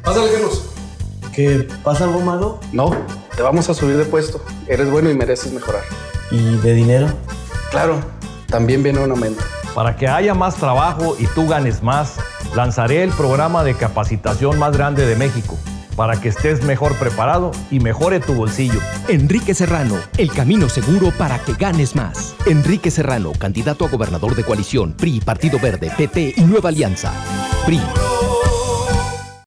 Pásale, Carlos. ¿Qué pasa, algo malo? No, te vamos a subir de puesto. Eres bueno y mereces mejorar. ¿Y de dinero? Claro, también viene un aumento. Para que haya más trabajo y tú ganes más, lanzaré el programa de capacitación más grande de México, para que estés mejor preparado y mejore tu bolsillo. Enrique Serrano, el camino seguro para que ganes más. Enrique Serrano, candidato a gobernador de coalición, PRI, Partido Verde, PT y Nueva Alianza. PRI.